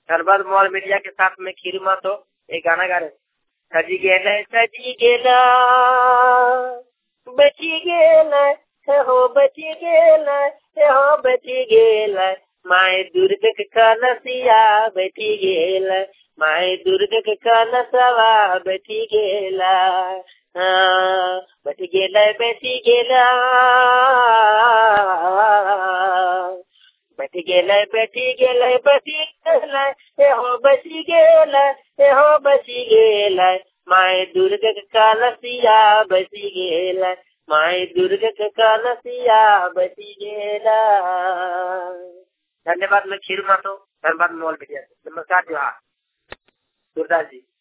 Dhanbad mall media के साथ में खीरू महतो एक गाना गा रहे। सजी गेला बची गेला हो बची गेला हो बची गेला माय दुर्ग के कलसिया बची गेला माय दुर्ग के कलसवा बची गेला बची गेला बची गेला बची गेला बची गेला बची गेला हो बची गेला हो बची गेला माय दुर्ग के कलसिया बची गेला माय दुर्ग के कलसिया बची गेला। धन्यवाद। मैं खीरू महतो, धनबाद मॉल मीडिया से। नमस्कार, जोहार। गुरदास जी।